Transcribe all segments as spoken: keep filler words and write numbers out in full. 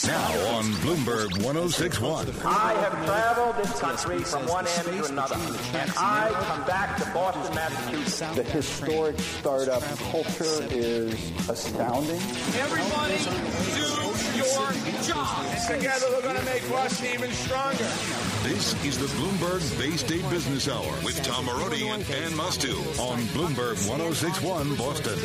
Now on Bloomberg one oh six point one. I have traveled this country from one end to another, and I come back to Boston, Massachusetts. The historic startup culture is astounding. Everybody do your job. And together we're going to make Boston even stronger. This is the Bloomberg Bay State Business Hour with Tom Maroney and Ann Mustu on Bloomberg one oh six point one Boston.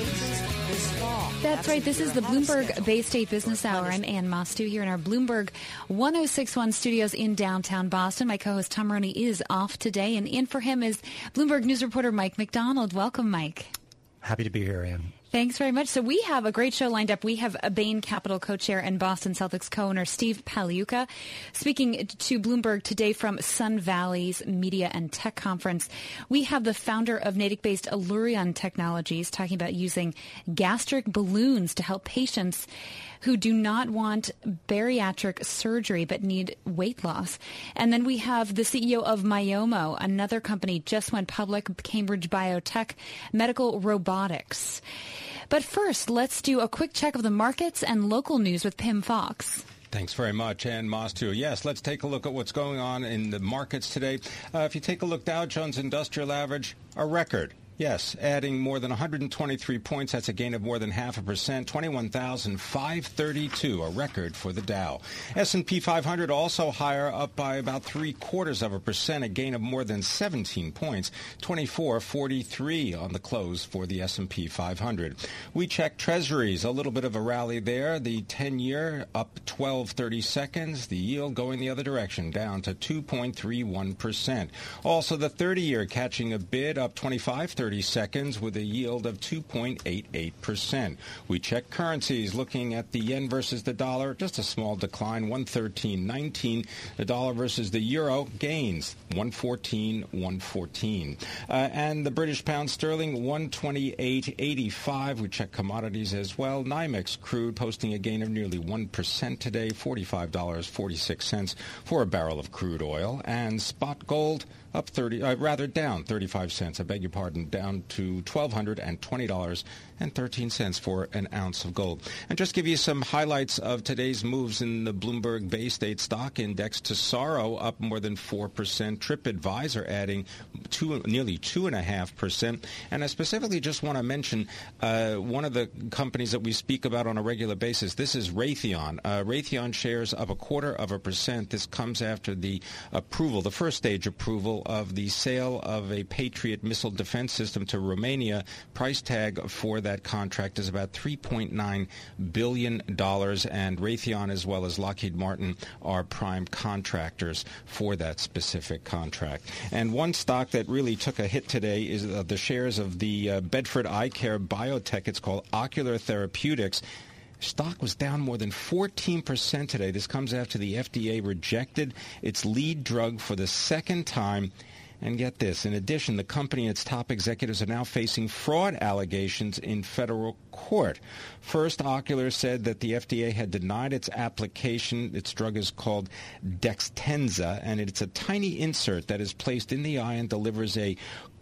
That's right. This is the Bloomberg Bay State Business Hour. I'm Ann Mustu here in our Bloomberg one oh six point one studios in downtown Boston. My co-host Tom Maroney is off today, and in for him is Bloomberg News reporter Mike McDonald. Welcome, Mike. Happy to be here, Ann. Thanks very much. So we have a great show lined up. We have a Bain Capital co-chair and Boston Celtics co-owner Steve Pagliuca speaking to Bloomberg today from Sun Valley's Media and Tech Conference. We have the founder of Natick-based Allurion Technologies talking about using gastric balloons to help patients who do not want bariatric surgery but need weight loss. And then we have the C E O of Myomo, another company just went public, Cambridge Biotech, medical robotics. But first, let's do a quick check of the markets and local news with Pim Fox. Thanks very much, Ann Mustu. Yes, let's take a look at what's going on in the markets today. Uh, if you take a look, Dow Jones Industrial Average, a record. Yes, adding more than one hundred twenty-three points. That's a gain of more than half a percent. twenty-one thousand five hundred thirty-two, a record for the Dow. S and P five hundred also higher, up by about three quarters of a percent, a gain of more than seventeen points. twenty-four forty-three on the close for the S and P five hundred. We checked Treasuries, a little bit of a rally there. The ten-year up twelve thirty seconds. The yield going the other direction, down to two point three one percent. Also, the thirty-year catching a bid, up twenty-five thirty seconds with a yield of two point eight eight percent. We check currencies, looking at the yen versus the dollar, just a small decline, one thirteen nineteen. The dollar versus the euro gains, one fourteen one fourteen. Uh, and the British pound sterling, one twenty-eight eighty-five. We check commodities as well. NYMEX crude posting a gain of nearly one percent today, forty-five dollars and forty-six cents for a barrel of crude oil. And spot gold up thirty, uh, rather down thirty-five cents. I beg your pardon, down to one thousand two hundred twenty dollars and thirteen cents for an ounce of gold. And just give you some highlights of today's moves in the Bloomberg Bay State Stock Index. Tesoro up more than four percent. TripAdvisor adding two, nearly two point five percent. And I specifically just want to mention uh, one of the companies that we speak about on a regular basis. This is Raytheon. Uh, Raytheon shares up a quarter of a percent. This comes after the approval, the first stage approval of the sale of a Patriot missile defense system to Romania. Price tag for that contract is about three point nine billion dollars, and Raytheon as well as Lockheed Martin are prime contractors for that specific contract. And one stock that really took a hit today is uh, the shares of the uh, Bedford Eye Care biotech. It's called Ocular Therapeutics. Stock was down more than fourteen percent today. This comes after the F D A rejected its lead drug for the second time. And get this, in addition, the company and its top executives are now facing fraud allegations in federal court. First, Ocular said that the F D A had denied its application. Its drug is called Dextenza, and it's a tiny insert that is placed in the eye and delivers a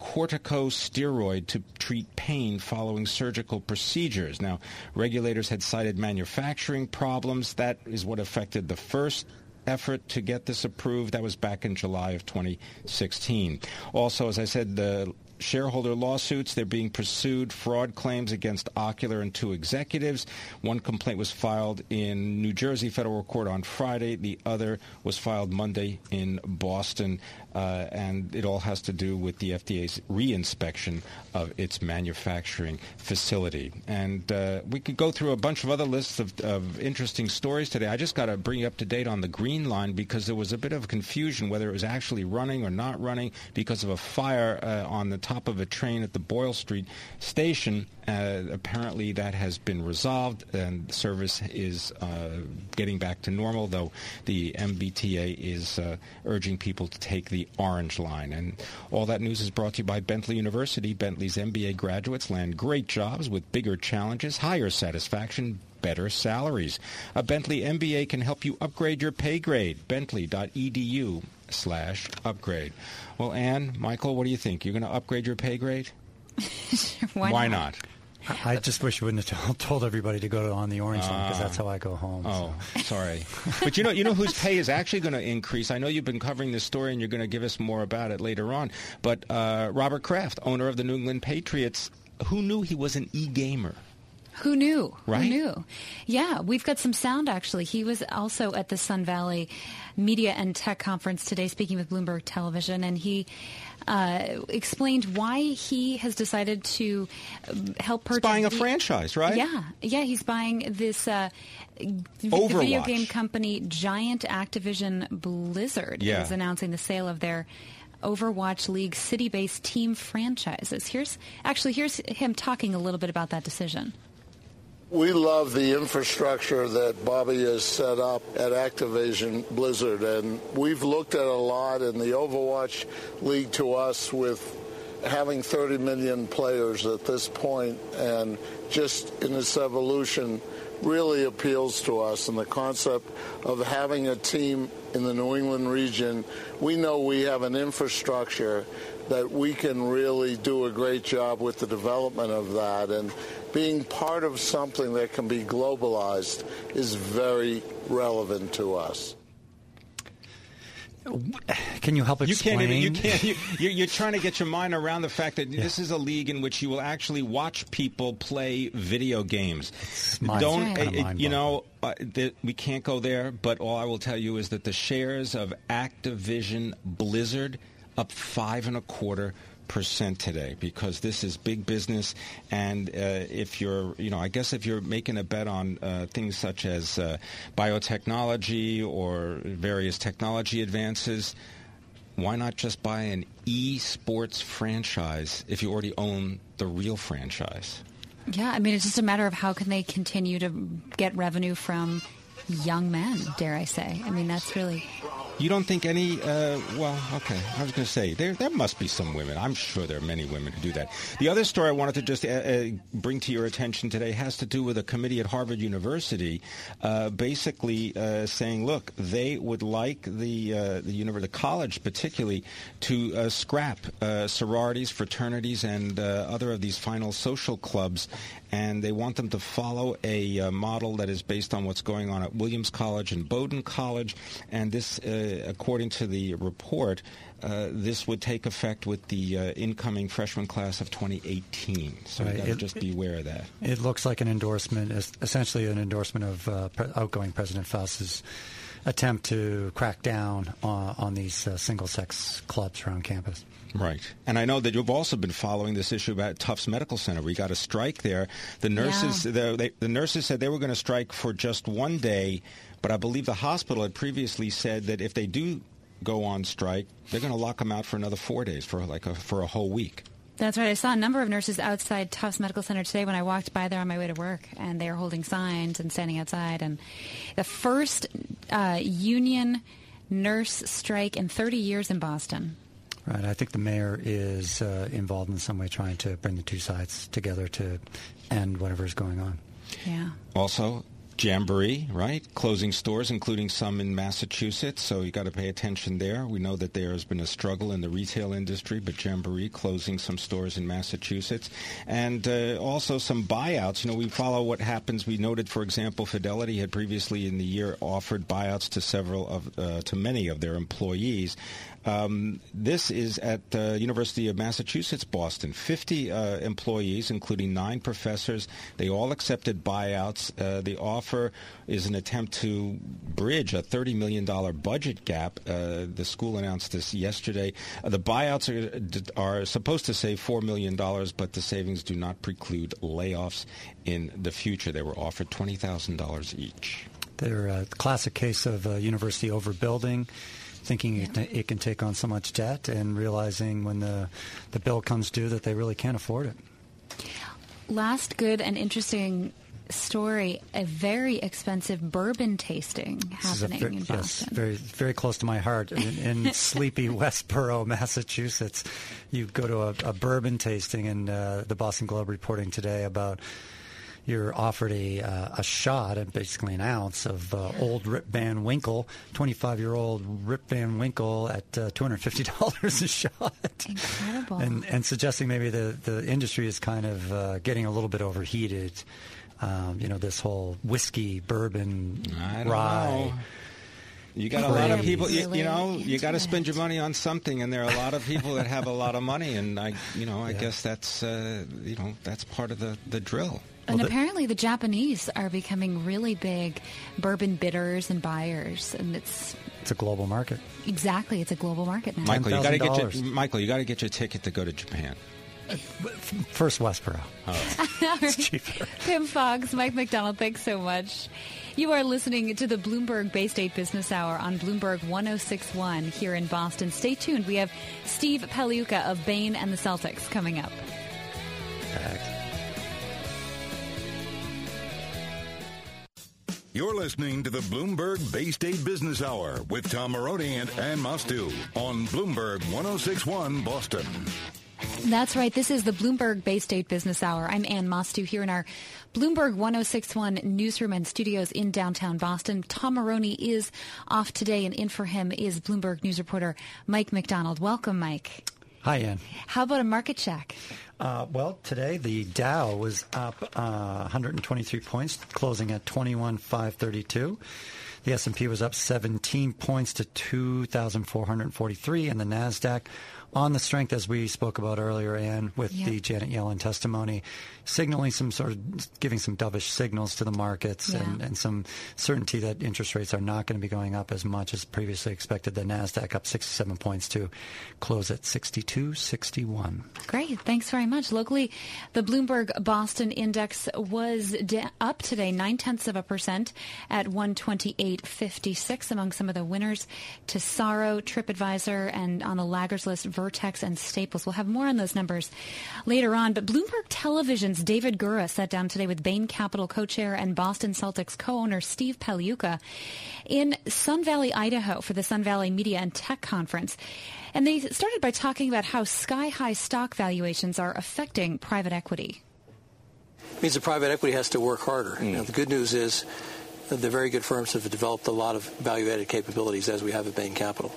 corticosteroid to treat pain following surgical procedures. Now, regulators had cited manufacturing problems. That is what affected the first effort to get this approved. That was back in July of twenty sixteen. Also, as I said, the shareholder lawsuits, they're being pursued, fraud claims against Ocular and two executives. One complaint was filed in New Jersey federal court on Friday. The other was filed Monday in Boston, uh, and it all has to do with the F D A's reinspection of its manufacturing facility. And uh, we could go through a bunch of other lists of, of interesting stories today. I just got to bring you up to date on the Green Line because there was a bit of confusion whether it was actually running or not running because of a fire uh, on the top of a train at the Boyle Street station. Uh, apparently that has been resolved and service is uh, getting back to normal, though the M B T A is uh, urging people to take the Orange Line. And all that news is brought to you by Bentley University. Bentley's M B A graduates land great jobs with bigger challenges, higher satisfaction, better salaries. A Bentley M B A can help you upgrade your pay grade. Bentley.edu slash upgrade. Well, Ann, Michael, what do you think? You're going to upgrade your pay grade? Why, Why not? not? I just wish you wouldn't have told everybody to go to on the orange line, because that's how I go home. Oh, so. sorry. But you know, you know whose pay is actually going to increase? I know you've been covering this story, and you're going to give us more about it later on. But uh, Robert Kraft, owner of the New England Patriots, who knew he was an e-gamer? Who knew? Right? Who knew? Yeah, we've got some sound, actually. He was also at the Sun Valley Media and Tech Conference today, speaking with Bloomberg Television, and he uh, explained why he has decided to help purchase... He's buying a the, franchise, right? Yeah, yeah, he's buying this uh, Overwatch. video game company, Giant Activision Blizzard, yeah. is announcing the sale of their Overwatch League city-based team franchises. Here's actually here's him talking a little bit about that decision. We love the infrastructure that Bobby has set up at Activision Blizzard, and we've looked at a lot, and the Overwatch League to us, with having thirty million players at this point and just in its evolution, really appeals to us. And the concept of having a team in the New England region, we know we have an infrastructure that we can really do a great job with the development of that. And being part of something that can be globalized is very relevant to us. Can you help explain? You can't even, you can't, you, you're, you're trying to get your mind around the fact that yeah. this is a league in which you will actually watch people play video games. Don't, uh, you know, uh, the, we can't go there, but all I will tell you is that the shares of Activision Blizzard up five and a quarter percent today, because this is big business. And uh, if you're, you know, I guess if you're making a bet on uh, things such as uh, biotechnology or various technology advances, why not just buy an e-sports franchise if you already own the real franchise? Yeah, I mean, it's just a matter of how can they continue to get revenue from young men, dare I say. I mean, that's really... You don't think any, uh, well, okay, I was going to say, there there must be some women. I'm sure there are many women who do that. The other story I wanted to just uh, uh, bring to your attention today has to do with a committee at Harvard University uh, basically uh, saying, look, they would like the, uh, the, university, the college particularly to uh, scrap uh, sororities, fraternities, and uh, other of these final social clubs, and they want them to follow a uh, model that is based on what's going on at Williams College and Bowdoin College, and this uh, according to the report, uh, this would take effect with the uh, incoming freshman class of twenty eighteen. So right. you've got to it, just be aware of that. It looks like an endorsement, essentially an endorsement of uh, pre- outgoing President Faust's attempt to crack down on, on these uh, single-sex clubs around campus. Right. And I know that you've also been following this issue about Tufts Medical Center. We got a strike there. The nurses, yeah. the, they, the nurses said they were going to strike for just one day, but I believe the hospital had previously said that if they do go on strike, they're going to lock them out for another four days, for like a, for a whole week. That's right. I saw a number of nurses outside Tufts Medical Center today when I walked by there on my way to work, and they are holding signs and standing outside. And the first uh, union nurse strike in thirty years in Boston. Right. I think the mayor is uh, involved in some way trying to bring the two sides together to end whatever is going on. Yeah. Also, Jamboree, right? Closing stores, including some in Massachusetts, so you got to pay attention there. We know that there has been a struggle in the retail industry, but Jamboree closing some stores in Massachusetts. And uh, also some buyouts. You know, we follow what happens. We noted, for example, Fidelity had previously in the year offered buyouts to several of, uh, to many of their employees. Um, this is at the uh, University of Massachusetts, Boston. fifty uh, employees, including nine professors. They all accepted buyouts. Uh, the offer is an attempt to bridge a thirty million dollars budget gap. Uh, the school announced this yesterday. Uh, the buyouts are, are supposed to save four million dollars, but the savings do not preclude layoffs in the future. They were offered twenty thousand dollars each. They're a classic case of a university overbuilding, thinking yeah. it, it can take on so much debt, and realizing when the, the bill comes due that they really can't afford it. Last good and interesting story, a very expensive bourbon tasting happening very, in Boston. Yes, very, very close to my heart. In, in sleepy Westboro, Massachusetts, you go to a, a bourbon tasting, and uh, the Boston Globe reporting today about you're offered a uh, a shot, and basically an ounce of uh, old Rip Van Winkle, twenty-five-year-old Rip Van Winkle at uh, two hundred fifty dollars a shot. Incredible. And, and suggesting maybe the, the industry is kind of uh, getting a little bit overheated. Um, you know, this whole whiskey, bourbon, I don't rye. know. You got a lot of people, you, you know, you got to spend your money on something, and there are a lot of people that have a lot of money, and I, you know, I yeah. guess that's, uh, you know, that's part of the, the drill. And well, apparently the Japanese are becoming really big bourbon bidders and buyers, and it's it's a global market. Exactly, it's a global market now. Michael, you got to get your, Michael, you got to get your ticket to go to Japan. First Westboro. Oh. It's cheaper. Tim Fox, Mike McDonald, thanks so much. You are listening to the Bloomberg Bay State Business Hour on Bloomberg one oh six point one here in Boston. Stay tuned. We have Steve Pagliuca of Bain and the Celtics coming up. Thanks. You're listening to the Bloomberg Bay State Business Hour with Tom Maroney and Ann Mostu on Bloomberg one oh six point one Boston. That's right. This is the Bloomberg Bay State Business Hour. I'm Ann Mostu here in our Bloomberg one oh six point one newsroom and studios in downtown Boston. Tom Maroney is off today, and in for him is Bloomberg News reporter Mike McDonald. Welcome, Mike. Hi, Ann. How about a market check? Uh, well, today the Dow was up uh, one hundred twenty-three points, closing at twenty-one thousand five hundred thirty-two. The S and P was up seventeen points to two thousand four hundred forty-three, and the NASDAQ, on the strength, as we spoke about earlier, Ann, with yep. the Janet Yellen testimony, signaling some sort of, giving some dovish signals to the markets yeah. and, and some certainty that interest rates are not going to be going up as much as previously expected. The NASDAQ up sixty-seven points to close at sixty-two sixty-one. Great. Thanks very much. Locally, the Bloomberg Boston Index was de- up today, nine-tenths of a percent at one twenty-eight fifty-six. Among some of the winners, Tesaro, TripAdvisor, and on the laggers list, Vertex and Staples. We'll have more on those numbers later on. But Bloomberg Television's David Gura sat down today with Bain Capital co-chair and Boston Celtics co-owner Steve Pagliuca in Sun Valley, Idaho for the Sun Valley Media and Tech Conference. And they started by talking about how sky-high stock valuations are affecting private equity. It means the private equity has to work harder. Mm. Now, the good news is that the very good firms have developed a lot of value-added capabilities, as we have at Bain Capital.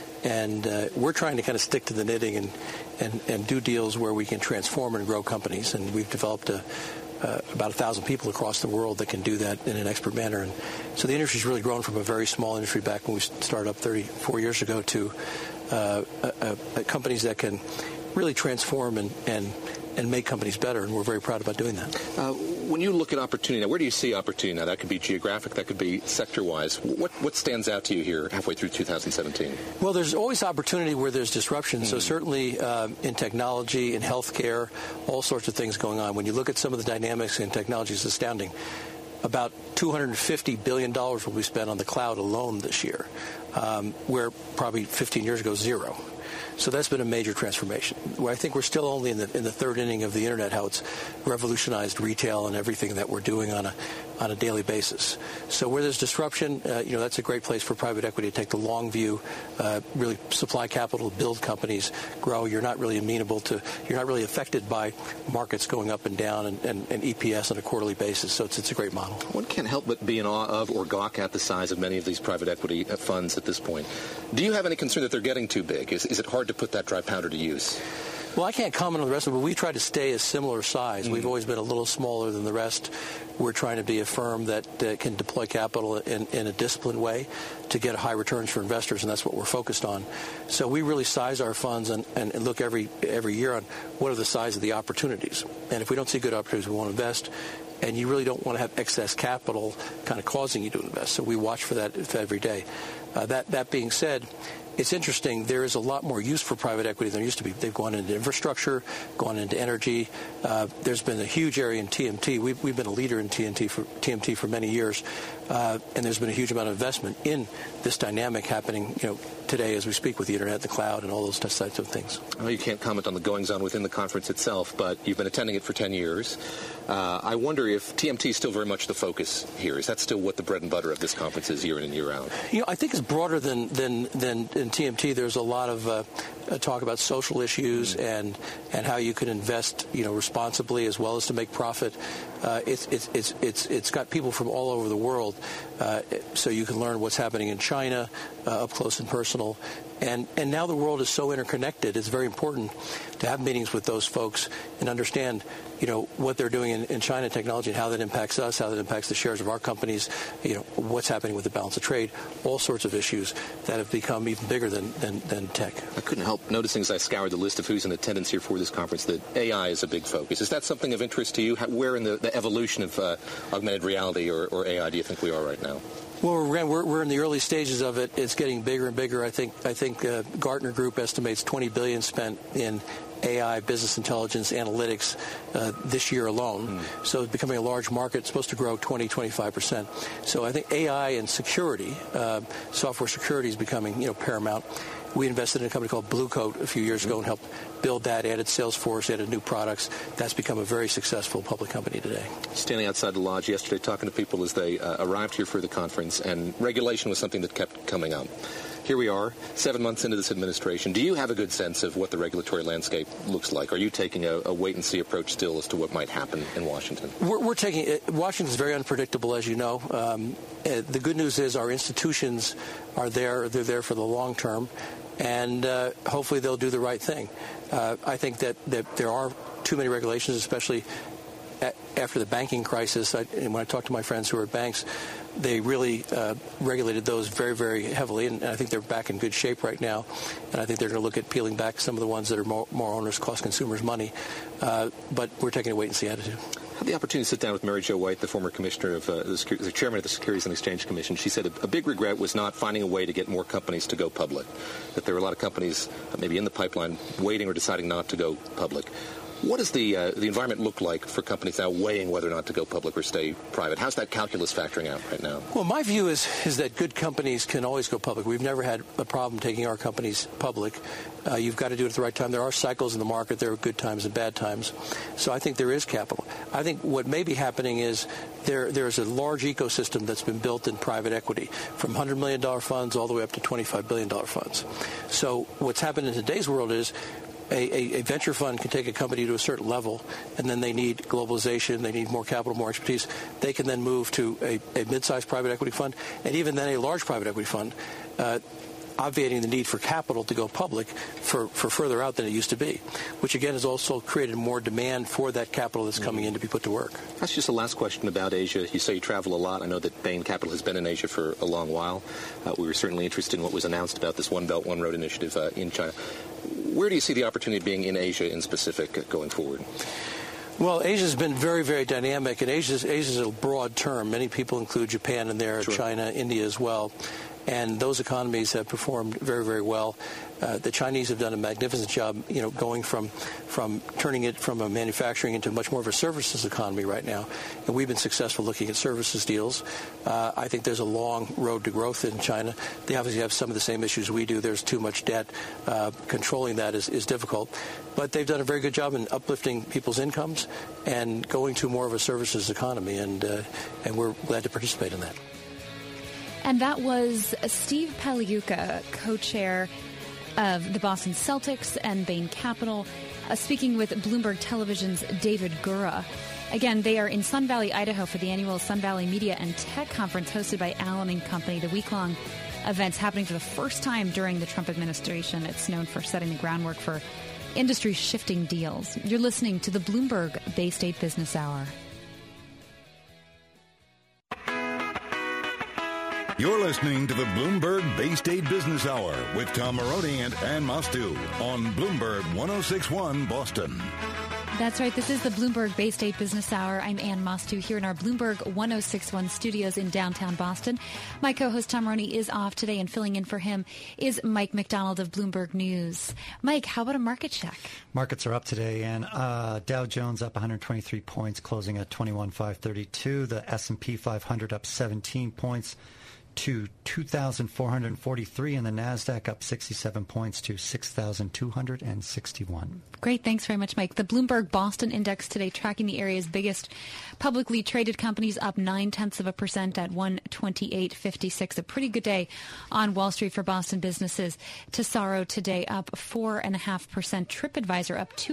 And uh, we're trying to kind of stick to the knitting and, and, and do deals where we can transform and grow companies. And we've developed a, uh, about a thousand people across the world that can do that in an expert manner. And so the industry's really grown from a very small industry back when we started up thirty-four years ago to uh, uh, uh, companies that can really transform and, and and make companies better, and we're very proud about doing that. Uh, when you look at opportunity, now, where do you see opportunity now? That could be geographic, that could be sector-wise. What what stands out to you here halfway through two thousand seventeen? Well, there's always opportunity where there's disruption. Mm. So certainly uh, in technology, in healthcare, all sorts of things going on. When you look at some of the dynamics in technology, it's astounding. About two hundred fifty billion dollars will be spent on the cloud alone this year, um, where probably fifteen years ago, zero. So that's been a major transformation. Where I think we're still only in the in the third inning of the internet, how it's revolutionized retail and everything that we're doing on a on a daily basis. So where there's disruption, uh, you know, that's a great place for private equity to take the long view, uh, really supply capital, build companies, grow. You're not really amenable to, you're not really affected by markets going up and down and, and, and E P S on a quarterly basis. So it's it's a great model. One can't help but be in awe of or gawk at the size of many of these private equity funds at this point. Do you have any concern that they're getting too big? Is, is it hard to put that dry powder to use? Well, I can't comment on the rest of it, but we try to stay a similar size. Mm. We've always been a little smaller than the rest. We're trying to be a firm that uh, can deploy capital in, in a disciplined way to get high returns for investors, and that's what we're focused on. So we really size our funds and, and, and look every every year on what are the size of the opportunities. And if we don't see good opportunities, we won't invest. And you really don't want to have excess capital kind of causing you to invest. So we watch for that every day. Uh, that that being said, it's interesting. There is a lot more use for private equity than there used to be. They've gone into infrastructure, gone into energy. Uh, there's been a huge area in T M T. We've, we've been a leader in T M T for, T M T for many years, uh, and there's been a huge amount of investment in this dynamic happening, you know, today as we speak with the internet, the cloud, and all those types of things. Well, you can't comment on the goings-on within the conference itself, but you've been attending it for ten years. Uh, I wonder if T M T is still very much the focus here. Is that still what the bread and butter of this conference is year in and year out? You know, I think it's broader than than than in T M T. There's a lot of uh, talk about social issues mm-hmm. and and how you can invest, you know, responsibly as well as to make profit. Uh, it's, it's, it's, it's, it's got people from all over the world, uh, so you can learn what's happening in China uh, up close and personal. And, and now the world is so interconnected, it's very important to have meetings with those folks and understand, you know, what they're doing in, in China technology and how that impacts us, how that impacts the shares of our companies, you know, what's happening with the balance of trade, all sorts of issues that have become even bigger than, than, than tech. I couldn't help noticing as I scoured the list of who's in attendance here for this conference that A I is a big focus. Is that something of interest to you? How, where in the, the evolution of uh, augmented reality or, or A I do you think we are right now? Well, we're, we're in the early stages of it. It's getting bigger and bigger. I think I think uh, Gartner Group estimates twenty billion dollars spent in A I, business intelligence, analytics uh, this year alone. Mm. So it's becoming a large market. It's supposed to grow twenty, twenty-five percent. So I think A I and security, uh, software security is becoming, you know, paramount. We invested in a company called Blue Coat a few years ago and helped build that, added Salesforce, added new products. That's become a very successful public company today. Standing outside the lodge yesterday talking to people as they uh, arrived here for the conference, and regulation was something that kept coming up. Here we are, seven months into this administration. Do you have a good sense of what the regulatory landscape looks like? Are you taking a, a wait-and-see approach still as to what might happen in Washington? We're, we're taking it. Washington's very unpredictable, as you know. Um, uh, the good news is our institutions are there. They're there for the long term. And uh, hopefully they'll do the right thing. Uh, I think that, that there are too many regulations, especially a- after the banking crisis. I, and when I talk to my friends who are at banks, they really uh, regulated those very, very heavily, and I think they're back in good shape right now. And I think they're going to look at peeling back some of the ones that are more, more onerous, cost consumers money. Uh, but we're taking a wait-and-see attitude. I had the opportunity to sit down with Mary Jo White, the former commissioner of uh, the, Secu- the chairman of the Securities and Exchange Commission. She said a, a big regret was not finding a way to get more companies to go public, that there were a lot of companies uh, maybe in the pipeline waiting or deciding not to go public. What does the uh, the environment look like for companies now weighing whether or not to go public or stay private? How's that calculus factoring out right now? Well, my view is is that good companies can always go public. We've never had a problem taking our companies public. Uh, you've got to do it at the right time. There are cycles in the market. There are good times and bad times. So I think there is capital. I think what may be happening is there there's a large ecosystem that's been built in private equity, from one hundred million dollars funds all the way up to twenty-five billion dollars funds. So what's happened in today's world is A, a, a venture fund can take a company to a certain level, and then they need globalization, they need more capital, more expertise. They can then move to a, a mid-sized private equity fund, and even then a large private equity fund, uh, obviating the need for capital to go public for, for further out than it used to be, which again has also created more demand for that capital that's coming in to be put to work. That's just the last question about Asia. You say you travel a lot. I know that Bain Capital has been in Asia for a long while. Uh, we were certainly interested in what was announced about this One Belt, One Road initiative uh, in China. Where do you see the opportunity being in Asia in specific uh, going forward? Well, Asia's been very, very dynamic, and Asia's, Asia's a broad term. Many people include Japan in there, sure. China, India as well. And those economies have performed very, very well. Uh, the Chinese have done a magnificent job, you know, going from from turning it from a manufacturing into much more of a services economy right now. And we've been successful looking at services deals. Uh, I think there's a long road to growth in China. They obviously have some of the same issues we do. There's too much debt. Uh, controlling that is, is difficult. But they've done a very good job in uplifting people's incomes and going to more of a services economy. And, uh, and we're glad to participate in that. And that was Steve Pagliuca, co-chair of the Boston Celtics and Bain Capital, uh, speaking with Bloomberg Television's David Gura. Again, they are in Sun Valley, Idaho for the annual Sun Valley Media and Tech Conference hosted by Allen and Company. The week-long event's happening for the first time during the Trump administration. It's known for setting the groundwork for industry-shifting deals. You're listening to the Bloomberg Bay State Business Hour. You're listening to the Bloomberg Bay State Business Hour with Tom Maroney and Ann Mostu on Bloomberg one oh six point one Boston. That's right. This is the Bloomberg Bay State Business Hour. I'm Ann Mostu here in our Bloomberg one oh six point one studios in downtown Boston. My co-host Tom Maroney is off today, and filling in for him is Mike McDonald of Bloomberg News. Mike, how about a market check? Markets are up today, and uh, Dow Jones up one hundred twenty-three points, closing at twenty-one thousand five hundred thirty-two. The S and P five hundred up seventeen points to two thousand four hundred forty-three, and the NASDAQ up sixty-seven points to six thousand two hundred sixty-one. Great. Thanks very much, Mike. The Bloomberg Boston Index today tracking the area's biggest publicly traded companies up nine-tenths of a percent at one twenty-eight fifty-six. A pretty good day on Wall Street for Boston businesses. Tesaro today up four point five percent. TripAdvisor up two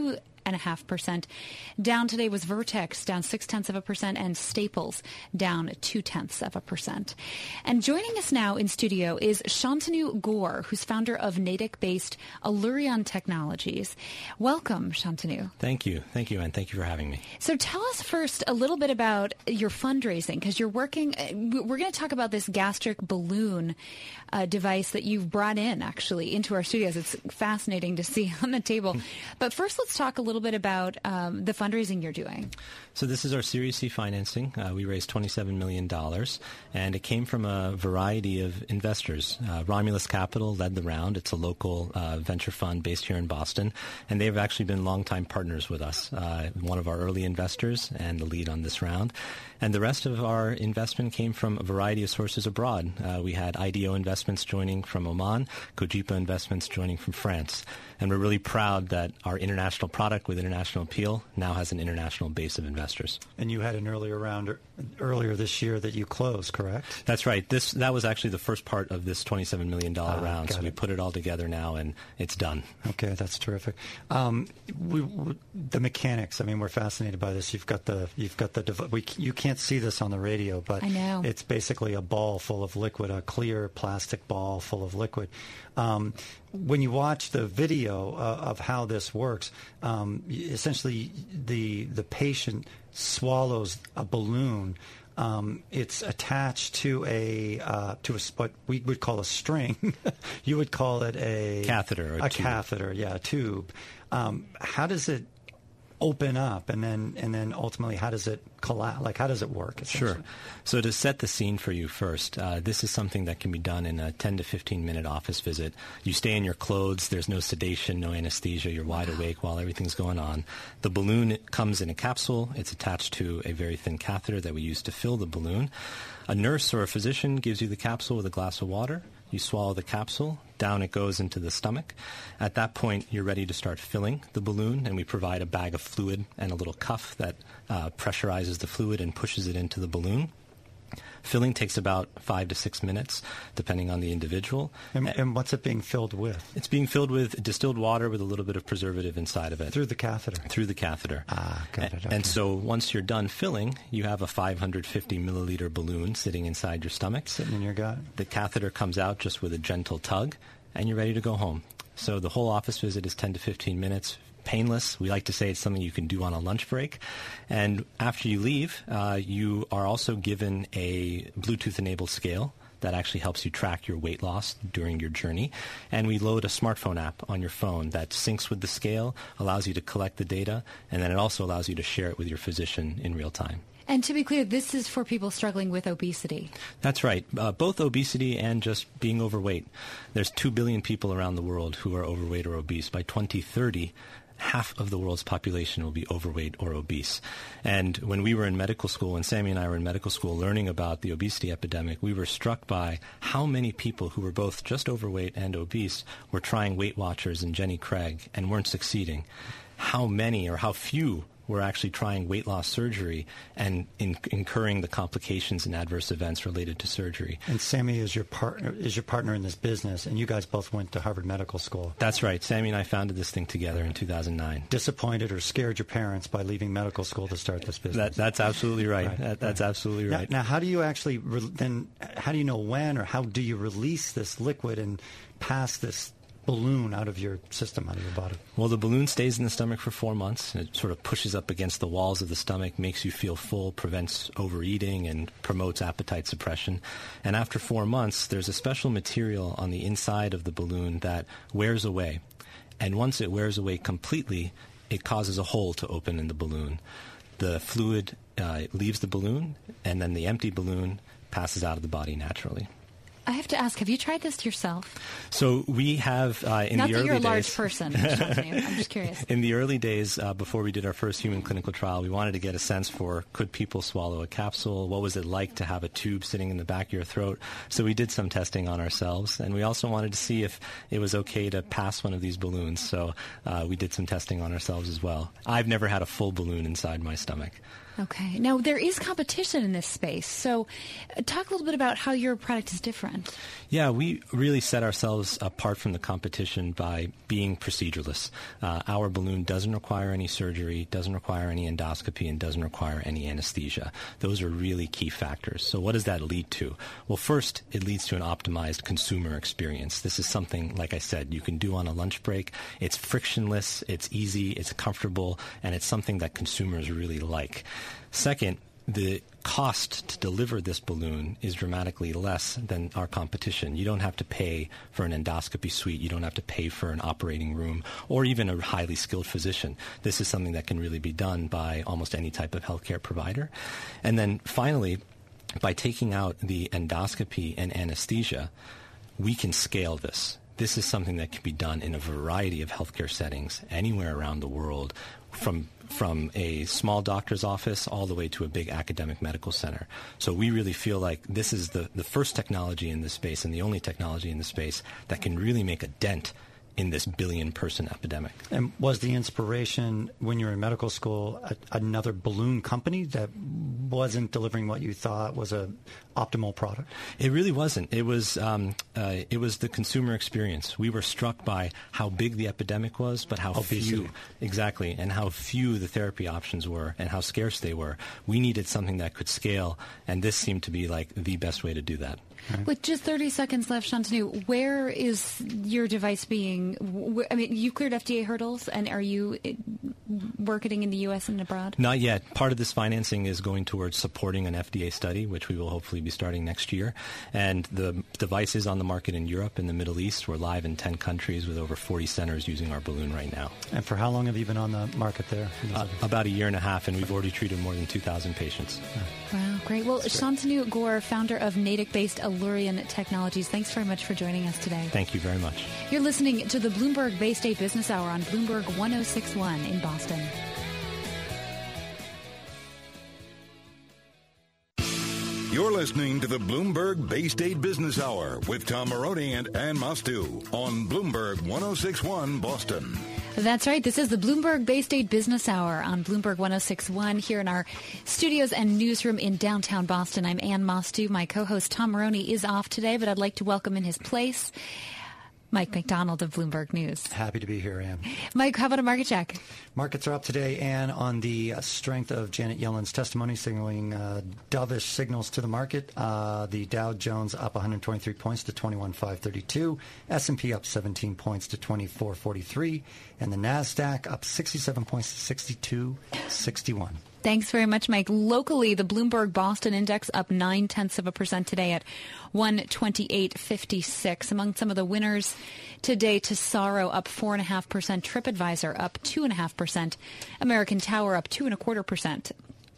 and a half percent. Down today was Vertex, down six tenths of a percent, and Staples, down two tenths of a percent. And joining us now in studio is Shantanu Gore, who's founder of Natick-based Allurion Technologies. Welcome, Shantanu. Thank you. Thank you, and thank you for having me. So tell us first a little bit about your fundraising, because you're working, we're going to talk about this gastric balloon uh, device that you've brought in, actually, into our studios. It's fascinating to see on the table. But first, let's talk a little bit about um, the fundraising you're doing. So this is our Series C financing. Uh, we raised twenty-seven million dollars, and it came from a variety of investors. Uh, Romulus Capital led the round. It's a local uh, venture fund based here in Boston, and they've actually been longtime partners with us, uh, one of our early investors and the lead on this round. And the rest of our investment came from a variety of sources abroad. Uh, we had I D O Investments joining from Oman, Cogepa Investments joining from France. And we're really proud that our international product with international appeal now has an international base of investors. And you had an earlier round earlier this year that you closed, correct? That's right. This That was actually the first part of this twenty-seven million dollars ah, round. So it. we put it all together now, and it's done. Okay, that's terrific. Um, we, we, the mechanics, I mean, we're fascinated by this. You've got the, you've got the, we, you can't see this on the radio, but I know. It's basically a ball full of liquid, a clear plastic ball full of liquid. Um, when you watch the video uh, of how this works, um, essentially the the patient swallows a balloon. Um, it's attached to a uh, to a what we would call a string. You would call it a catheter. Or a a tube. catheter, yeah, a tube. Um, how does it open up, and then and then ultimately how does it collapse? Like how does it work? Sure. So to set the scene for you first, uh, this is something that can be done in a ten to fifteen minute office visit. You stay in your clothes. There's no sedation, no anesthesia. You're wide awake while everything's going on. The balloon comes in a capsule. It's attached to a very thin catheter that we use to fill the balloon. A nurse or a physician gives you the capsule with a glass of water. You swallow the capsule, down it goes into the stomach. At that point, you're ready to start filling the balloon, and we provide a bag of fluid and a little cuff that uh, pressurizes the fluid and pushes it into the balloon. Filling takes about five to six minutes, depending on the individual. And, and what's it being filled with? It's being filled with distilled water with a little bit of preservative inside of it. Through the catheter? Through the catheter. Ah, got it. Okay. And so once you're done filling, you have a five hundred fifty milliliter balloon sitting inside your stomach. Sitting in your gut. The catheter comes out just with a gentle tug, and you're ready to go home. So the whole office visit is ten to fifteen minutes. Painless. We like to say it's something you can do on a lunch break. And after you leave, uh, you are also given a Bluetooth-enabled scale that actually helps you track your weight loss during your journey. And we load a smartphone app on your phone that syncs with the scale, allows you to collect the data, and then it also allows you to share it with your physician in real time. And to be clear, this is for people struggling with obesity. That's right. Uh, both obesity and just being overweight. There's two billion people around the world who are overweight or obese. By twenty thirty, half of the world's population will be overweight or obese. And when we were in medical school, when Sammy and I were in medical school learning about the obesity epidemic, we were struck by how many people who were both just overweight and obese were trying Weight Watchers and Jenny Craig and weren't succeeding. How many or how few were actually trying weight loss surgery and in, incurring the complications and adverse events related to surgery. And Sammy is your partner is your partner in this business, and you guys both went to Harvard Medical School. That's right. Sammy and I founded this thing together in two thousand nine. Disappointed or scared your parents by leaving medical school to start this business? That, that's absolutely right. right that, that's right. absolutely right. Now, now, how do you actually re- then? How do you know when, or how do you release this liquid and pass this balloon out of your system, out of your body? Well, the balloon stays in the stomach for four months. It sort of pushes up against the walls of the stomach, makes you feel full, prevents overeating, and promotes appetite suppression. And after four months, there's a special material on the inside of the balloon that wears away. And once it wears away completely, it causes a hole to open in the balloon. The fluid uh, leaves the balloon, and then the empty balloon passes out of the body naturally. I have to ask, have you tried this yourself? So we have uh, in Not the that early you're a days, large person. I'm just curious. In the early days, uh, before we did our first human clinical trial, we wanted to get a sense for could people swallow a capsule? What was it like to have a tube sitting in the back of your throat? So we did some testing on ourselves, and we also wanted to see if it was okay to pass one of these balloons. So uh, we did some testing on ourselves as well. I've never had a full balloon inside my stomach. Okay. Now, there is competition in this space. So uh, talk a little bit about how your product is different. Yeah, we really set ourselves apart from the competition by being procedureless. Uh, our balloon doesn't require any surgery, doesn't require any endoscopy, and doesn't require any anesthesia. Those are really key factors. So what does that lead to? Well, first, it leads to an optimized consumer experience. This is something, like I said, you can do on a lunch break. It's frictionless, it's easy, it's comfortable, and it's something that consumers really like. Second, the cost to deliver this balloon is dramatically less than our competition. You don't have to pay for an endoscopy suite. You don't have to pay for an operating room or even a highly skilled physician. This is something that can really be done by almost any type of healthcare provider. And then finally, by taking out the endoscopy and anesthesia, we can scale this. This is something that can be done in a variety of healthcare settings anywhere around the world, from from a small doctor's office all the way to a big academic medical center. So we really feel like this is the, the first technology in this space and the only technology in the space that can really make a dent in this billion-person epidemic. And was the inspiration when you were in medical school a, another balloon company that wasn't delivering what you thought was a optimal product? It really wasn't. It was um, uh, it was the consumer experience. We were struck by how big the epidemic was, but how Obesity. few exactly, and how few the therapy options were, and how scarce they were. We needed something that could scale, and this seemed to be like the best way to do that. Right. With just thirty seconds left, Shantanu, where is your device being? Wh- I mean, you cleared F D A hurdles, and are you marketing in the U S and abroad? Not yet. Part of this financing is going towards supporting an F D A study, which we will hopefully be starting next year. And the device is on the market in Europe and the Middle East. We're live in ten countries with over forty centers using our balloon right now. And for how long have you been on the market there? Uh, about a year and a half, and we've already treated more than two thousand patients. Wow, great. Well, Shantanu Gore, founder of Natick-based Allurion Technologies, thanks very much for joining us today. Thank you very much. You're listening to the Bloomberg Bay State Business Hour on Bloomberg one oh six point one in Boston. You're listening to the Bloomberg Bay State Business Hour with Tom Maroney and Ann Mostu on Bloomberg one oh six point one Boston. That's right. This is the Bloomberg Bay State Business Hour on Bloomberg one oh six point one here in our studios and newsroom in downtown Boston. I'm Ann Mostu. My co-host Tom Maroney is off today, but I'd like to welcome in his place Mike McDonald of Bloomberg News. Happy to be here, Ann. Mike, how about a market check? Markets are up today, Ann, on the uh, strength of Janet Yellen's testimony, signaling uh, dovish signals to the market. Uh, the Dow Jones up one hundred twenty-three points to twenty-one thousand five hundred thirty-two. S and P up seventeen points to twenty-four forty-three. And the NASDAQ up sixty-seven points to sixty-two sixty-one. Thanks very much, Mike. Locally, the Bloomberg Boston Index up nine tenths of a percent today at one twenty-eight fifty-six. Among some of the winners today, Tesaro up four and a half percent, TripAdvisor up two and a half percent, American Tower up two and a quarter percent.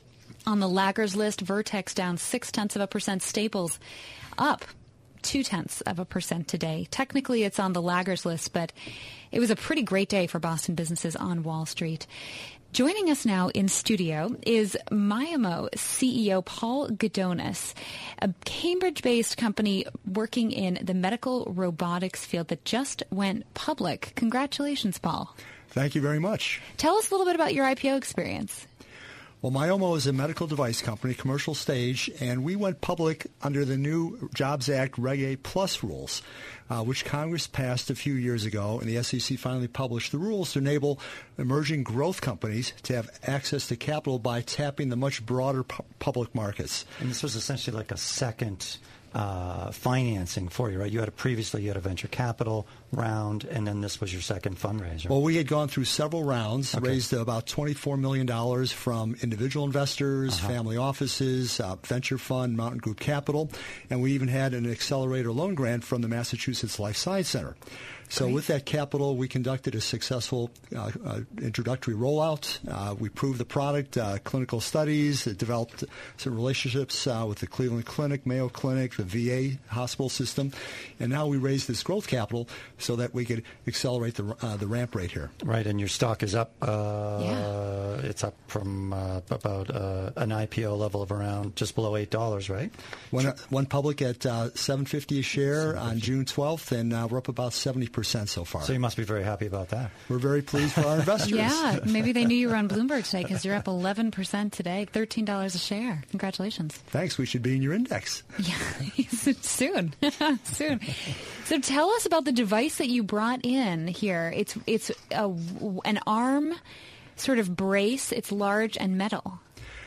On the laggers list, Vertex down six tenths of a percent, Staples up two tenths of a percent today. Technically, it's on the laggers list, but it was a pretty great day for Boston businesses on Wall Street. Joining us now in studio is Myomo C E O Paul Gudonis, a Cambridge-based company working in the medical robotics field that just went public. Congratulations, Paul. Thank you very much. Tell us a little bit about your I P O experience. Well, Myomo is a medical device company, commercial stage, and we went public under the new Jobs Act Reg A Plus rules, uh, which Congress passed a few years ago, and the S E C finally published the rules to enable emerging growth companies to have access to capital by tapping the much broader pu- public markets. And this was essentially like a second uh, financing for you, right? You had a previously you had a venture capital round, and then this was your second fundraiser. Well, we had gone through several rounds, okay. raised about twenty-four million dollars from individual investors, uh-huh. family offices, uh, venture fund, Mountain Group Capital, and we even had an accelerator loan grant from the Massachusetts Life Science Center. So Great. With that capital, we conducted a successful uh, uh, introductory rollout. Uh, we proved the product, uh, clinical studies, it developed some relationships uh, with the Cleveland Clinic, Mayo Clinic, the V A hospital system, and now we raised this growth capital so that we could accelerate the uh, the ramp rate here. Right, and your stock is up. Uh, yeah. It's up from uh, about uh, an I P O level of around just below eight dollars, right? Went, uh, went public at uh, seven fifty a share on June twelfth, and uh, we're up about seventy percent percent so far. So you must be very happy about that. We're very pleased for our investors. Yeah, maybe they knew you were on Bloomberg today because you're up eleven percent today, thirteen dollars a share. Congratulations. Thanks. We should be in your index. Yeah, soon. Soon. So tell us about the device that you brought in here. It's it's a, an arm sort of brace. It's large and metal.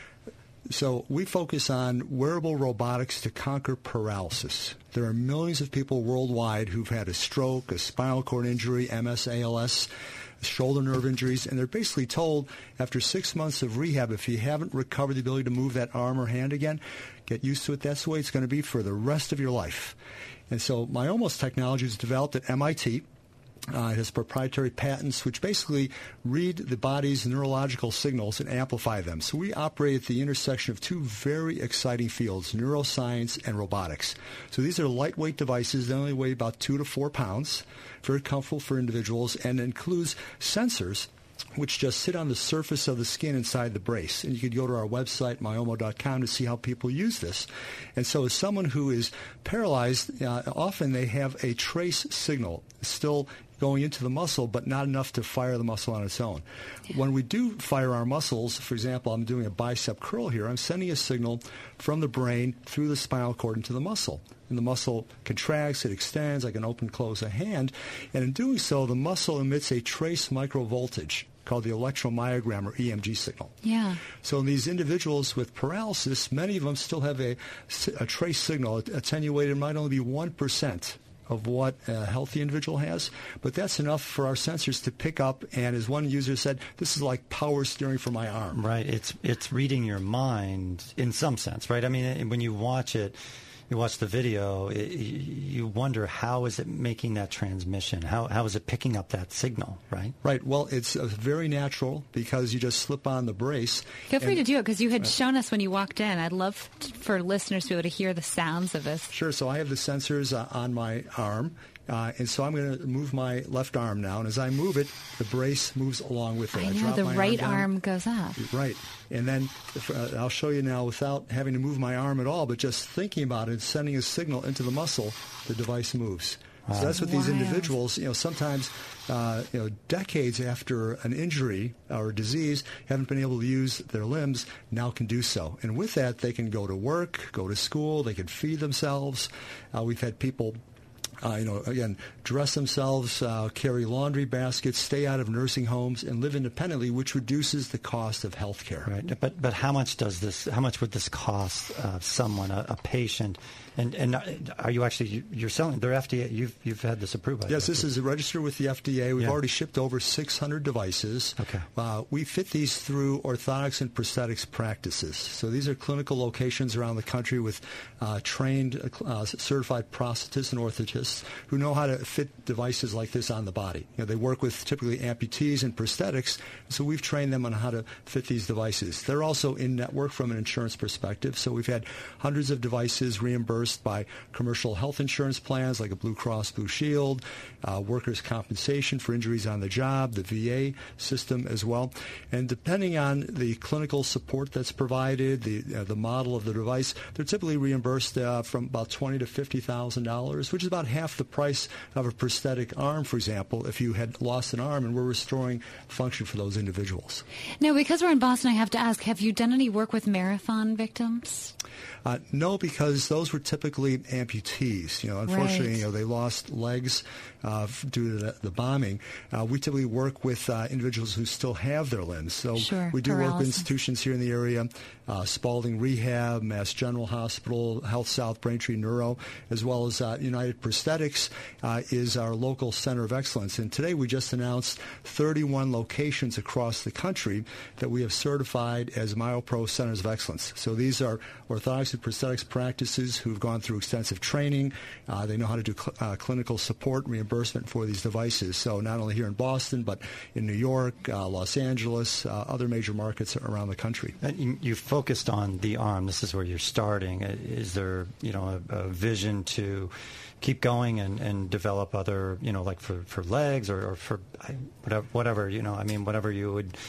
So we focus on wearable robotics to conquer paralysis. There are millions of people worldwide who've had a stroke, a spinal cord injury, M S, A L S, shoulder nerve injuries, and they're basically told after six months of rehab, if you haven't recovered the ability to move that arm or hand again, get used to it. That's the way it's going to be for the rest of your life. And so Myomos technology was developed at M I T. Uh, it has proprietary patents which basically read the body's neurological signals and amplify them. So we operate at the intersection of two very exciting fields, neuroscience and robotics. So these are lightweight devices. They only weigh about two to four pounds, very comfortable for individuals, and includes sensors which just sit on the surface of the skin inside the brace. And you could go to our website, myomo dot com, to see how people use this. And so as someone who is paralyzed, uh, often they have a trace signal still going into the muscle, but not enough to fire the muscle on its own. Yeah. When we do fire our muscles, for example, I'm doing a bicep curl here, I'm sending a signal from the brain through the spinal cord into the muscle. And the muscle contracts, it extends, I can open and close a hand, and in doing so, the muscle emits a trace microvoltage called the electromyogram or E M G signal. Yeah. So in these individuals with paralysis, many of them still have a, a trace signal. Attenuated might only be one percent of what a healthy individual has, but that's enough for our sensors to pick up, and as one user said, this is like power steering for my arm. Right. It's it's reading your mind in some sense, right? I mean, when you watch it, you watch the video, it, you wonder how is it making that transmission? How how is it picking up that signal, right? Right. Well, it's uh, very natural because you just slip on the brace. Feel free to do it because you had shown us when you walked in. I'd love t- for listeners to be able to hear the sounds of this. Sure. So I have the sensors uh, on my arm. Uh, and so I'm going to move my left arm now, and as I move it, the brace moves along with it. I I know, drop the my right arm, arm goes up. Right. And then if, uh, I'll show you now without having to move my arm at all, but just thinking about it, sending a signal into the muscle, the device moves. Wow. So that's what these Wild. individuals, you know, sometimes, uh, you know, decades after an injury or disease, haven't been able to use their limbs, now can do so. And with that, they can go to work, go to school, they can feed themselves. Uh, we've had people Uh, you know, again, dress themselves, uh, carry laundry baskets, stay out of nursing homes, and live independently, which reduces the cost of health care. Right. But but how much does this? How much would this cost uh, someone, a, a patient? And and are you actually you're selling? They're F D A. You've you've had this approved. By yes, this is registered with the F D A. We've yeah. already shipped over six hundred devices. Okay. Uh, we fit these through orthotics and prosthetics practices. So these are clinical locations around the country with uh, trained, uh, certified prosthetists and orthotists who know how to fit devices like this on the body. You know, they work with typically amputees and prosthetics, so we've trained them on how to fit these devices. They're also in network from an insurance perspective, so we've had hundreds of devices reimbursed by commercial health insurance plans like a Blue Cross Blue Shield, uh, workers' compensation for injuries on the job, the V A system as well. And depending on the clinical support that's provided, the uh, the model of the device, they're typically reimbursed uh, from about twenty thousand to fifty thousand dollars, which is about half the price of a prosthetic arm, for example, if you had lost an arm, and we're restoring function for those individuals. Now, because we're in Boston, I have to ask, have you done any work with marathon victims? Uh, no, because those were typically amputees. You know, unfortunately, right. you know, they lost legs uh, due to the, the bombing. Uh, we typically work with uh, individuals who still have their limbs. So sure. we do Paralysis. work with institutions here in the area, uh, Spalding Rehab, Mass General Hospital, Health South, Braintree Neuro, as well as uh, United Prosthetics uh, is our local center of excellence. And today we just announced thirty-one locations across the country that we have certified as MyoPro Centers of Excellence. So these are orthotics and prosthetics practices who've gone through extensive training. Uh, they know how to do cl- uh, clinical support and reimbursement for these devices. So not only here in Boston, but in New York, uh, Los Angeles, uh, other major markets around the country. And you focused on the arm. This is where you're starting. Is there, you know, a, a vision to keep going and, and develop other, you know, like for, for legs or, or for whatever, whatever, you know, I mean, whatever you would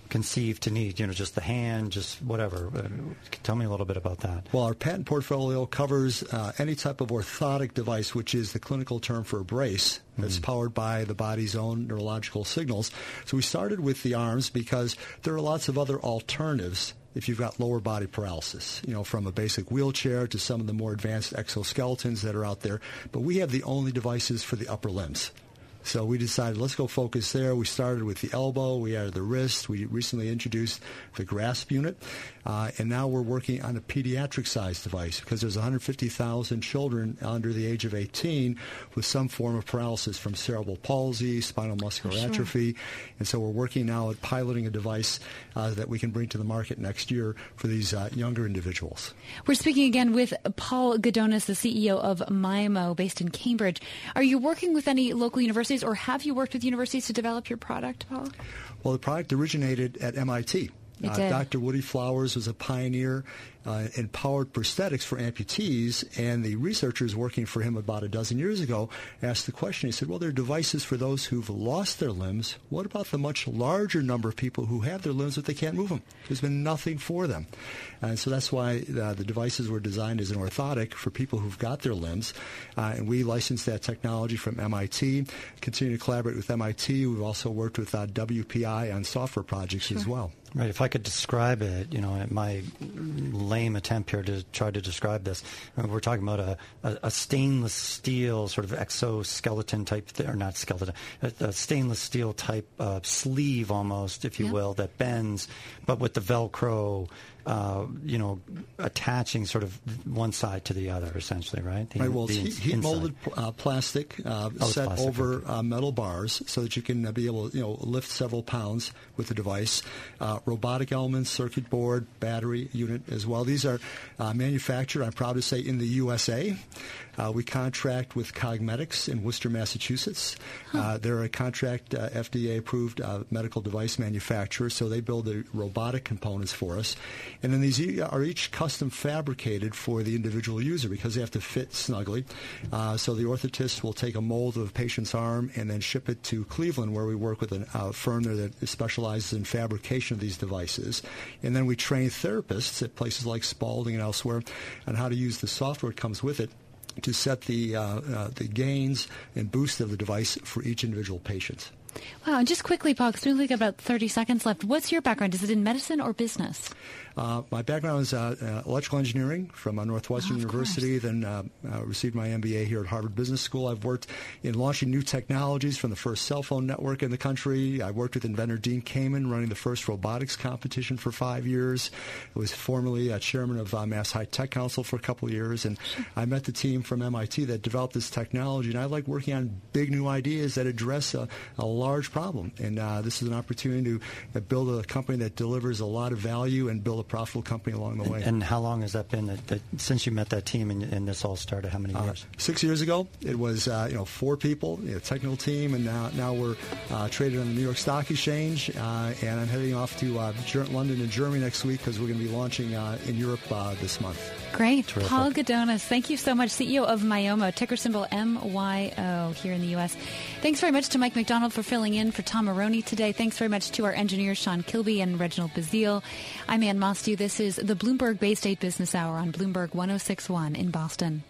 conceived to need? You know, just the hand, just whatever. Uh, tell me a little bit about that. Well, our patent portfolio covers uh, any type of orthotic device, which is the clinical term for a brace, that's mm-hmm. powered by the body's own neurological signals. So we started with the arms because there are lots of other alternatives if you've got lower body paralysis, you know, from a basic wheelchair to some of the more advanced exoskeletons that are out there. But we have the only devices for the upper limbs. So we decided, let's go focus there. We started with the elbow. We added the wrist. We recently introduced the grasp unit. Uh, and now we're working on a pediatric-sized device because there's one hundred fifty thousand children under the age of eighteen with some form of paralysis from cerebral palsy, spinal muscular sure. atrophy. And so we're working now at piloting a device uh, that we can bring to the market next year for these uh, younger individuals. We're speaking again with Paul Gudonis, the C E O of Myomo, based in Cambridge. Are you working with any local universities, or have you worked with universities to develop your product, Paul? Well, the product originated at M I T. It uh, did. Doctor Woody Flowers was a pioneer uh, in powered prosthetics for amputees, and the researchers working for him about a dozen years ago asked the question. He said, well, there are devices for those who've lost their limbs. What about the much larger number of people who have their limbs but they can't move them? There's been nothing for them. And so that's why uh, the devices were designed as an orthotic for people who've got their limbs. Uh, and we licensed that technology from M I T, continue to collaborate with M I T. We've also worked with uh, W P I on software projects sure. as well. Right. If I could describe it, you know, my lame attempt here to try to describe this, we're talking about a, a, a stainless steel sort of exoskeleton type, th- or not skeleton, a, a stainless steel type uh, sleeve almost, if you yeah. will, that bends, but with the Velcro, uh, you know, attaching sort of one side to the other, essentially, right? The, right. Well, it's heat, heat molded uh, plastic uh, oh, set plastic, over okay. uh, metal bars so that you can uh, be able to, you know, lift several pounds with the device. Uh, robotic elements, circuit board, battery unit as well. These are uh, manufactured, I'm proud to say, in the U S A. Uh, we contract with Cogmetics in Worcester, Massachusetts. Huh. Uh, they're a contract uh, F D A-approved uh, medical device manufacturer, so they build the robotic components for us. And then these e- are each custom fabricated for the individual user because they have to fit snugly. Uh, so the orthotist will take a mold of a patient's arm and then ship it to Cleveland, where we work with a uh, firm there that specializes in fabrication of these devices. And then we train therapists at places like Spalding and elsewhere on how to use the software that comes with it to set the uh, uh, the gains and boost of the device for each individual patient. Wow, and just quickly, Paul, because we only got about thirty seconds left. What's your background? Is it in medicine or business? Uh, my background is uh, uh, electrical engineering from uh, Northwestern oh, University, then uh, uh, received my M B A here at Harvard Business School. I've worked in launching new technologies from the first cell phone network in the country. I worked with inventor Dean Kamen running the first robotics competition for five years. I was formerly uh, chairman of uh, Mass High Tech Council for a couple of years, and I met the team from M I T that developed this technology, and I like working on big new ideas that address a, a large problem. And uh, this is an opportunity to uh, build a company that delivers a lot of value and build a profitable company along the way. And, and how long has that been that, that, since you met that team and, and this all started? How many years? Uh, six years ago. It was uh, you know four people, you know, technical team, and now now we're uh, traded on the New York Stock Exchange. Uh, and I'm heading off to uh, London and Germany next week because we're going to be launching uh, in Europe uh, this month. Great. Terrific. Paul Gudonis, thank you so much, C E O of Myomo, ticker symbol M Y O here in the U S. Thanks very much to Mike McDonald for filling in for Tom Maroney today. Thanks very much to our engineers, Sean Kilby and Reginald Bazile. I'm Ann Mostu. This is the Bloomberg Bay State Business Hour on Bloomberg one oh six point one in Boston.